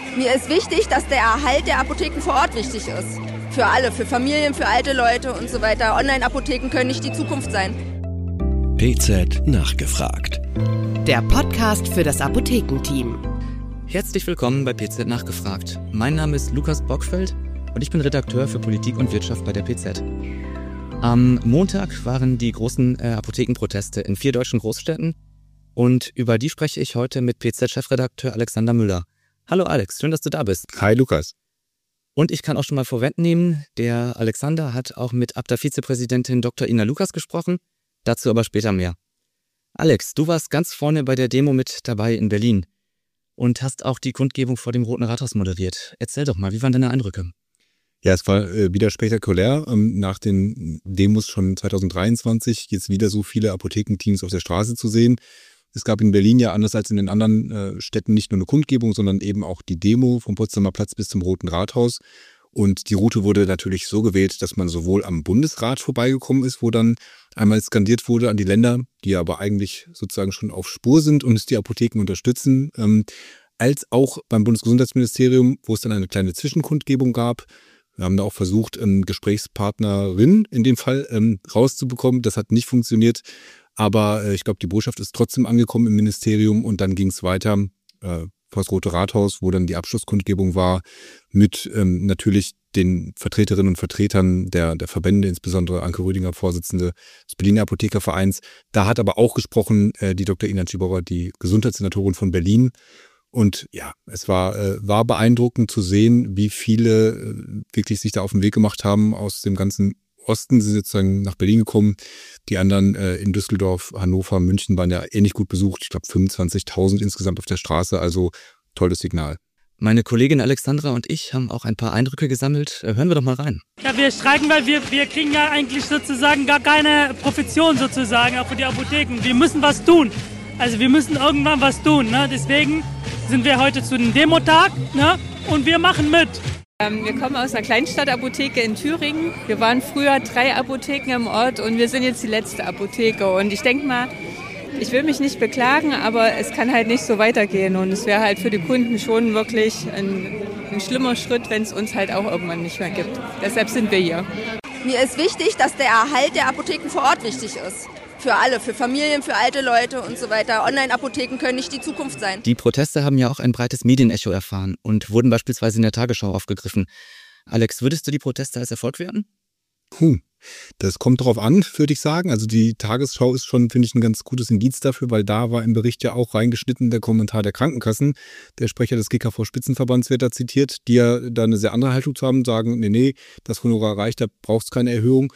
Mir ist wichtig, dass der Erhalt der Apotheken vor Ort wichtig ist. Für alle, für Familien, für alte Leute und so weiter. Online-Apotheken können nicht die Zukunft sein. PZ nachgefragt. Der Podcast für das Apothekenteam. Herzlich willkommen bei PZ nachgefragt. Mein Name ist Lukas Bockfeld und ich bin Redakteur für Politik und Wirtschaft bei der PZ. Am Montag waren die großen Apothekenproteste in 4 deutschen Großstädten und über die spreche ich heute mit PZ-Chefredakteur Alexander Müller. Hallo Alex, schön, dass du da bist. Hi Lukas. Und ich kann auch schon mal vorwegnehmen, der Alexander hat auch mit ABDA-Vizepräsidentin Dr. Ina Lukas gesprochen, dazu aber später mehr. Alex, du warst ganz vorne bei der Demo mit dabei in Berlin und hast auch die Kundgebung vor dem Roten Rathaus moderiert. Erzähl doch mal, wie waren deine Eindrücke? Ja, es war wieder spektakulär. Nach den Demos schon 2023 jetzt wieder so viele Apothekenteams auf der Straße zu sehen. Es gab in Berlin ja anders als in den anderen Städten nicht nur eine Kundgebung, sondern eben auch die Demo vom Potsdamer Platz bis zum Roten Rathaus. Und die Route wurde natürlich so gewählt, dass man sowohl am Bundesrat vorbeigekommen ist, wo dann einmal skandiert wurde an die Länder, die aber eigentlich sozusagen schon auf Spur sind und die Apotheken unterstützen, als auch beim Bundesgesundheitsministerium, wo es dann eine kleine Zwischenkundgebung gab. Wir haben da auch versucht, eine Gesprächspartnerin in dem Fall rauszubekommen. Das hat nicht funktioniert. Aber ich glaube, die Botschaft ist trotzdem angekommen im Ministerium und dann ging es weiter vor das Rote Rathaus, wo dann die Abschlusskundgebung war, mit natürlich den Vertreterinnen und Vertretern der Verbände, insbesondere Anke Rüdinger, Vorsitzende des Berliner Apothekervereins. Da hat aber auch gesprochen die Dr. Ina Tschibora, die Gesundheitssenatorin von Berlin. Und ja, es war beeindruckend zu sehen, wie viele wirklich sich da auf den Weg gemacht haben aus dem ganzen Osten. Sie sind sozusagen nach Berlin gekommen. Die anderen in Düsseldorf, Hannover, München waren ja ähnlich gut besucht. Ich glaube 25.000 insgesamt auf der Straße. Also tolles Signal. Meine Kollegin Alexandra und ich haben auch ein paar Eindrücke gesammelt. Hören wir doch mal rein. Ja, wir streiken, weil wir kriegen ja eigentlich sozusagen gar keine Profession sozusagen, auch für die Apotheken. Wir müssen was tun. Also wir müssen irgendwann was tun. Ne? Deswegen sind wir heute zu dem Demotag, ne? Und wir machen mit. Wir kommen aus einer Kleinstadtapotheke in Thüringen. Wir waren früher 3 Apotheken im Ort und wir sind jetzt die letzte Apotheke. Und ich denke mal, ich will mich nicht beklagen, aber es kann halt nicht so weitergehen. Und es wäre halt für die Kunden schon wirklich ein schlimmer Schritt, wenn es uns halt auch irgendwann nicht mehr gibt. Deshalb sind wir hier. Mir ist wichtig, dass der Erhalt der Apotheken vor Ort wichtig ist. Für alle, für Familien, für alte Leute und so weiter. Online-Apotheken können nicht die Zukunft sein. Die Proteste haben ja auch ein breites Medienecho erfahren und wurden beispielsweise in der Tagesschau aufgegriffen. Alex, würdest du die Proteste als Erfolg werten? Das kommt drauf an, würde ich sagen. Also die Tagesschau ist schon, finde ich, ein ganz gutes Indiz dafür, weil da war im Bericht ja auch reingeschnitten der Kommentar der Krankenkassen. Der Sprecher des GKV-Spitzenverbands wird da zitiert, die ja da eine sehr andere Haltung zu haben, sagen, nee, das Honorar reicht, da braucht es keine Erhöhung.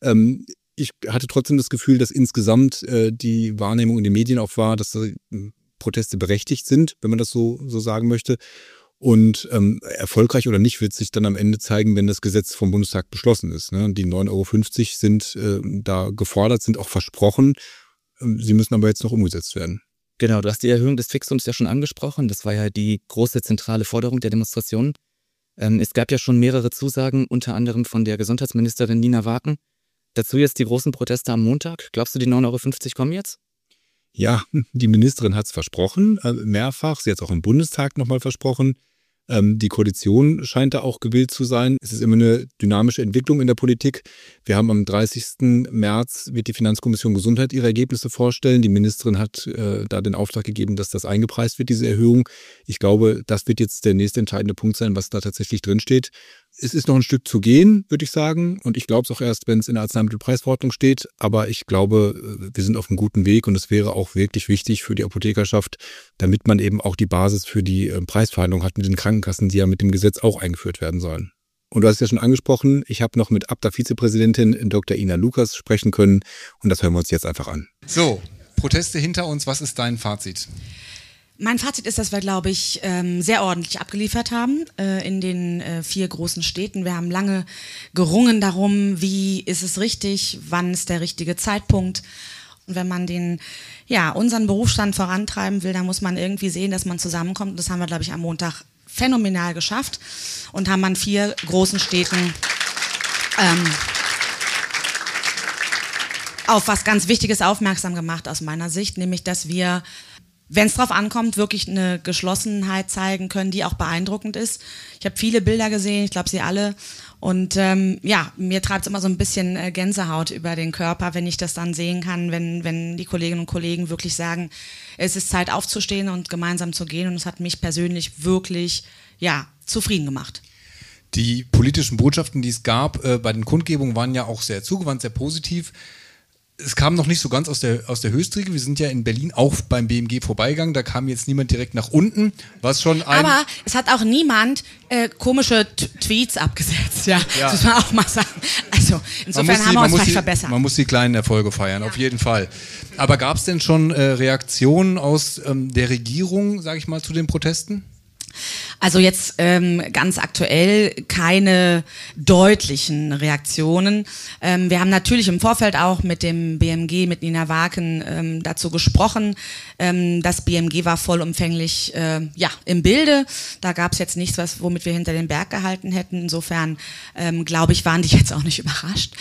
Ich hatte trotzdem das Gefühl, dass insgesamt die Wahrnehmung in den Medien auch war, dass Proteste berechtigt sind, wenn man das so sagen möchte. Und erfolgreich oder nicht wird sich dann am Ende zeigen, wenn das Gesetz vom Bundestag beschlossen ist. Ne? Die 9,50 € sind da gefordert, sind auch versprochen. Sie müssen aber jetzt noch umgesetzt werden. Genau, du hast die Erhöhung des Fixums ja schon angesprochen. Das war ja die große zentrale Forderung der Demonstration. Es gab ja schon mehrere Zusagen, unter anderem von der Gesundheitsministerin Nina Waken. Dazu jetzt die großen Proteste am Montag. Glaubst du, die 9,50 € kommen jetzt? Ja, die Ministerin hat es versprochen, mehrfach. Sie hat es auch im Bundestag nochmal versprochen. Die Koalition scheint da auch gewillt zu sein. Es ist immer eine dynamische Entwicklung in der Politik. Wir haben am 30. März wird die Finanzkommission Gesundheit ihre Ergebnisse vorstellen. Die Ministerin hat da den Auftrag gegeben, dass das eingepreist wird, diese Erhöhung. Ich glaube, das wird jetzt der nächste entscheidende Punkt sein, was da tatsächlich drinsteht. Es ist noch ein Stück zu gehen, würde ich sagen. Und ich glaube es auch erst, wenn es in der Arzneimittelpreisverordnung steht. Aber ich glaube, wir sind auf einem guten Weg und es wäre auch wirklich wichtig für die Apothekerschaft, damit man eben auch die Basis für die Preisverhandlungen hat mit den Krankenkassen, die ja mit dem Gesetz auch eingeführt werden sollen. Und du hast es ja schon angesprochen, ich habe noch mit ABDA-Vizepräsidentin Dr. Ina Lukas sprechen können und das hören wir uns jetzt einfach an. So, Proteste hinter uns, was ist dein Fazit? Mein Fazit ist, dass wir, glaube ich, sehr ordentlich abgeliefert haben in den 4 großen Städten. Wir haben lange gerungen darum, wie ist es richtig, wann ist der richtige Zeitpunkt. Und wenn man unseren Berufsstand vorantreiben will, dann muss man irgendwie sehen, dass man zusammenkommt. Und das haben wir, glaube ich, am Montag phänomenal geschafft und haben an 4 großen Städten auf was ganz Wichtiges aufmerksam gemacht aus meiner Sicht, nämlich dass wir wenn es drauf ankommt, wirklich eine Geschlossenheit zeigen können, die auch beeindruckend ist. Ich habe viele Bilder gesehen, ich glaube, Sie alle. Und mir treibt es immer so ein bisschen Gänsehaut über den Körper, wenn ich das dann sehen kann, wenn die Kolleginnen und Kollegen wirklich sagen, es ist Zeit aufzustehen und gemeinsam zu gehen. Und es hat mich persönlich wirklich zufrieden gemacht. Die politischen Botschaften, die es gab bei den Kundgebungen, waren ja auch sehr zugewandt, sehr positiv. Es kam noch nicht so ganz aus der Höchstriege. Wir sind ja in Berlin auch beim BMG vorbeigegangen. Da kam jetzt niemand direkt nach unten, was schon Aber es hat auch niemand komische Tweets abgesetzt. Ja, das muss man auch mal sagen. Also insofern haben wir uns vielleicht verbessert. Man muss die kleinen Erfolge feiern, auf jeden Fall. Aber gab es denn schon Reaktionen aus der Regierung, sage ich mal, zu den Protesten? Also jetzt ganz aktuell keine deutlichen Reaktionen. Wir haben natürlich im Vorfeld auch mit dem BMG, mit Nina Waken dazu gesprochen. Das BMG war vollumfänglich im Bilde. Da gab es jetzt nichts, womit wir hinter den Berg gehalten hätten. Insofern glaube ich, waren die jetzt auch nicht überrascht.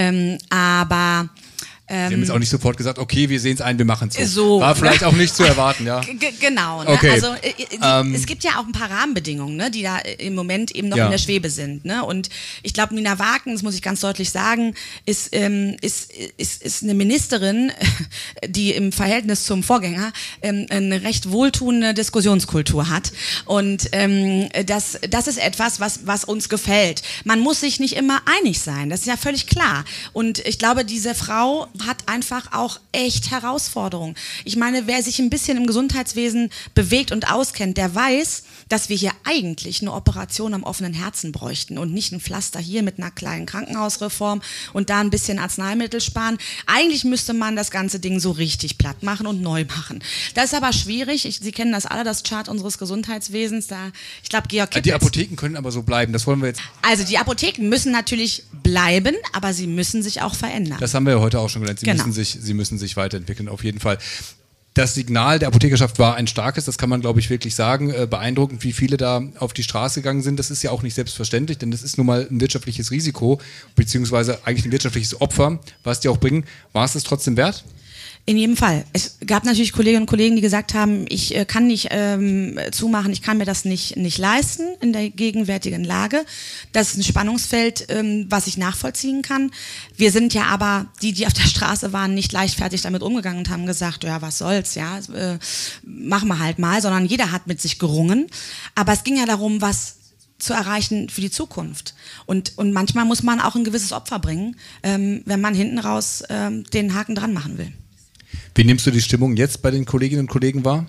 Aber Sie haben jetzt auch nicht sofort gesagt, okay, wir sehen es ein, wir machen es so. War vielleicht auch nicht zu erwarten, ja? Genau. Ne? Okay. Also es gibt ja auch ein paar Rahmenbedingungen, ne, die da im Moment eben noch in der Schwebe sind. Ne? Und ich glaube, Nina Waken, das muss ich ganz deutlich sagen, ist eine Ministerin, die im Verhältnis zum Vorgänger eine recht wohltuende Diskussionskultur hat. Und das ist etwas, was uns gefällt. Man muss sich nicht immer einig sein, das ist ja völlig klar. Und ich glaube, diese Frau hat einfach auch echt Herausforderungen. Ich meine, wer sich ein bisschen im Gesundheitswesen bewegt und auskennt, der weiß, dass wir hier eigentlich eine Operation am offenen Herzen bräuchten und nicht ein Pflaster hier mit einer kleinen Krankenhausreform und da ein bisschen Arzneimittel sparen. Eigentlich müsste man das ganze Ding so richtig platt machen und neu machen. Das ist aber schwierig. Sie kennen das alle, das Chart unseres Gesundheitswesens. Ich glaube, Georg Kippitz. Die Apotheken können aber so bleiben. Das wollen wir jetzt. Also die Apotheken müssen natürlich bleiben, aber sie müssen sich auch verändern. Das haben wir ja heute auch schon gelernt. Sie müssen sich weiterentwickeln, auf jeden Fall. Das Signal der Apothekerschaft war ein starkes, das kann man, glaube ich, wirklich sagen. Beeindruckend, wie viele da auf die Straße gegangen sind. Das ist ja auch nicht selbstverständlich, denn das ist nun mal ein wirtschaftliches Risiko, beziehungsweise eigentlich ein wirtschaftliches Opfer, was die auch bringen. War es das trotzdem wert? In jedem Fall. Es gab natürlich Kolleginnen und Kollegen, die gesagt haben, ich kann nicht zumachen, ich kann mir das nicht leisten in der gegenwärtigen Lage. Das ist ein Spannungsfeld, was ich nachvollziehen kann. Wir sind ja aber, die auf der Straße waren, nicht leichtfertig damit umgegangen und haben gesagt, ja, was soll's, ja, machen wir halt mal, sondern jeder hat mit sich gerungen. Aber es ging ja darum, was zu erreichen für die Zukunft. Und manchmal muss man auch ein gewisses Opfer bringen, wenn man hinten raus den Haken dran machen will. Wie nimmst du die Stimmung jetzt bei den Kolleginnen und Kollegen wahr?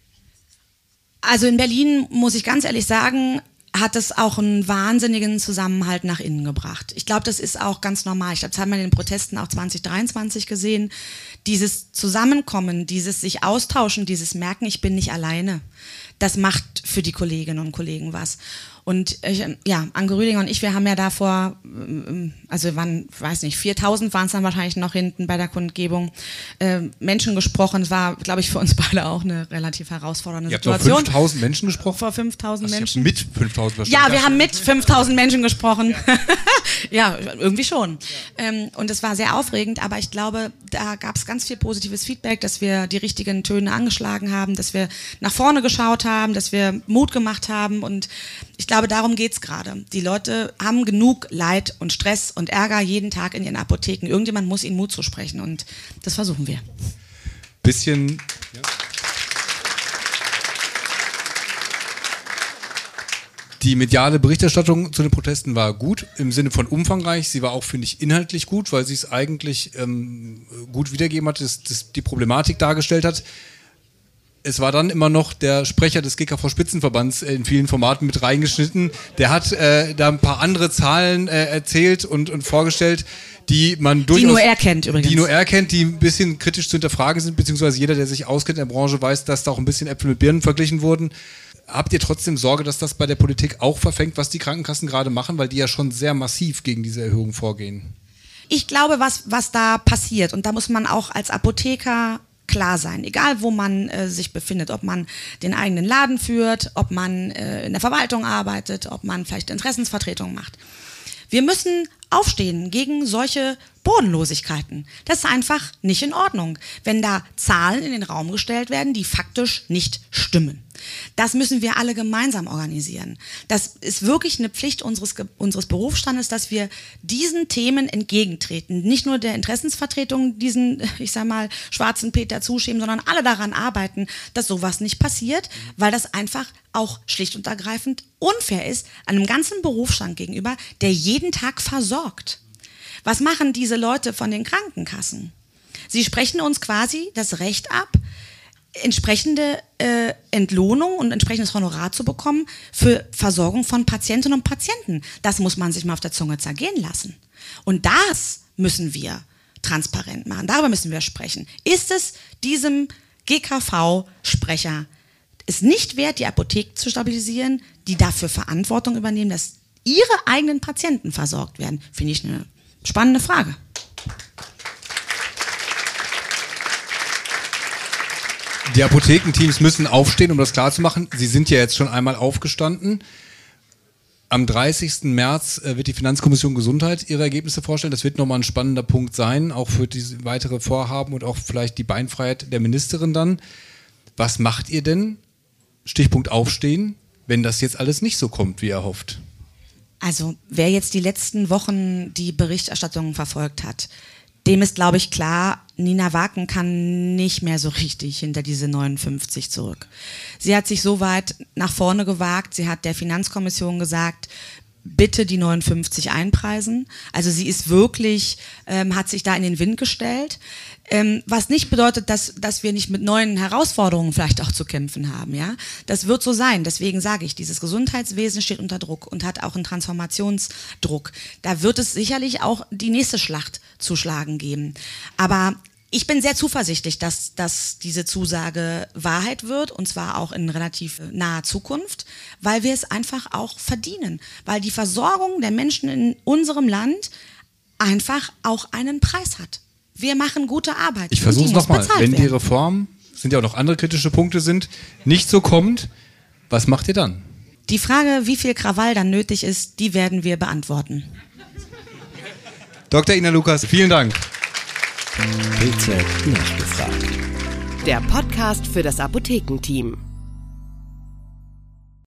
Also in Berlin, muss ich ganz ehrlich sagen, hat es auch einen wahnsinnigen Zusammenhalt nach innen gebracht. Ich glaube, das ist auch ganz normal. Ich glaube, das haben wir in den Protesten auch 2023 gesehen. Dieses Zusammenkommen, dieses sich austauschen, dieses Merken, ich bin nicht alleine, das macht für die Kolleginnen und Kollegen was. Und Anke Rüdinger und ich, wir haben ja davor, also waren, weiß nicht, 4.000 waren es dann wahrscheinlich noch hinten bei der Kundgebung, Menschen gesprochen. Es war, glaube ich, für uns beide auch eine relativ herausfordernde Situation. Ihr habt vor 5.000 Menschen gesprochen? Vor 5.000 Menschen. Mit 5.000 verstanden? Ja, wir haben mit 5.000 Menschen gesprochen. Ja, irgendwie schon. Und es war sehr aufregend, aber ich glaube, da gab es ganz viel positives Feedback, dass wir die richtigen Töne angeschlagen haben, dass wir nach vorne geschaut haben, dass wir Mut gemacht haben, und ich glaube, darum geht's gerade. Die Leute haben genug Leid und Stress und Ärger jeden Tag in ihren Apotheken. Irgendjemand muss ihnen Mut zusprechen, und das versuchen wir. Bisschen... Ja. Die mediale Berichterstattung zu den Protesten war gut, im Sinne von umfangreich. Sie war auch, finde ich, inhaltlich gut, weil sie es eigentlich gut wiedergegeben hat, die Problematik dargestellt hat. Es war dann immer noch der Sprecher des GKV-Spitzenverbands in vielen Formaten mit reingeschnitten. Der hat da ein paar andere Zahlen erzählt und vorgestellt, die man durchaus... Die nur er kennt übrigens. Die nur er kennt, die ein bisschen kritisch zu hinterfragen sind, beziehungsweise jeder, der sich auskennt in der Branche, weiß, dass da auch ein bisschen Äpfel mit Birnen verglichen wurden. Habt ihr trotzdem Sorge, dass das bei der Politik auch verfängt, was die Krankenkassen gerade machen, weil die ja schon sehr massiv gegen diese Erhöhung vorgehen? Ich glaube, was da passiert, und da muss man auch als Apotheker klar sein, egal wo man sich befindet, ob man den eigenen Laden führt, ob man in der Verwaltung arbeitet, ob man vielleicht Interessensvertretung macht. Wir müssen aufstehen gegen solche Bodenlosigkeiten. Das ist einfach nicht in Ordnung, wenn da Zahlen in den Raum gestellt werden, die faktisch nicht stimmen. Das müssen wir alle gemeinsam organisieren. Das ist wirklich eine Pflicht unseres Berufsstandes, dass wir diesen Themen entgegentreten. Nicht nur der Interessensvertretung diesen, ich sag mal, schwarzen Peter zuschieben, sondern alle daran arbeiten, dass sowas nicht passiert, weil das einfach auch schlicht und ergreifend unfair ist einem ganzen Berufsstand gegenüber, der jeden Tag versorgt. Was machen diese Leute von den Krankenkassen? Sie sprechen uns quasi das Recht ab, entsprechende Entlohnung und entsprechendes Honorar zu bekommen für Versorgung von Patientinnen und Patienten. Das muss man sich mal auf der Zunge zergehen lassen. Und das müssen wir transparent machen. Darüber müssen wir sprechen. Ist es diesem GKV-Sprecher es nicht wert, die Apotheken zu stabilisieren, die dafür Verantwortung übernehmen, dass ihre eigenen Patienten versorgt werden? Finde ich eine spannende Frage. Die Apothekenteams müssen aufstehen, um das klarzumachen. Sie sind ja jetzt schon einmal aufgestanden. Am 30. März wird die Finanzkommission Gesundheit ihre Ergebnisse vorstellen. Das wird nochmal ein spannender Punkt sein, auch für diese weitere Vorhaben und auch vielleicht die Beinfreiheit der Ministerin dann. Was macht ihr denn, Stichpunkt Aufstehen, wenn das jetzt alles nicht so kommt, wie erhofft? Also wer jetzt die letzten Wochen die Berichterstattung verfolgt hat, dem ist, glaube ich, klar, Nina Waken kann nicht mehr so richtig hinter diese 59 zurück. Sie hat sich so weit nach vorne gewagt, sie hat der Finanzkommission gesagt, bitte die 59 einpreisen. Also sie ist wirklich, hat sich da in den Wind gestellt. Was nicht bedeutet, dass wir nicht mit neuen Herausforderungen vielleicht auch zu kämpfen haben. Ja, das wird so sein. Deswegen sage ich, dieses Gesundheitswesen steht unter Druck und hat auch einen Transformationsdruck. Da wird es sicherlich auch die nächste Schlacht zu schlagen geben. Aber ich bin sehr zuversichtlich, dass diese Zusage Wahrheit wird, und zwar auch in relativ naher Zukunft, weil wir es einfach auch verdienen. Weil die Versorgung der Menschen in unserem Land einfach auch einen Preis hat. Wir machen gute Arbeit. Ich versuche es nochmal. Wenn die Reform, sind ja auch noch andere kritische Punkte sind, nicht so kommt, was macht ihr dann? Die Frage, wie viel Krawall dann nötig ist, die werden wir beantworten. Dr. Ina Lukas, vielen Dank. BZ nachgefragt. Der Podcast für das Apothekenteam.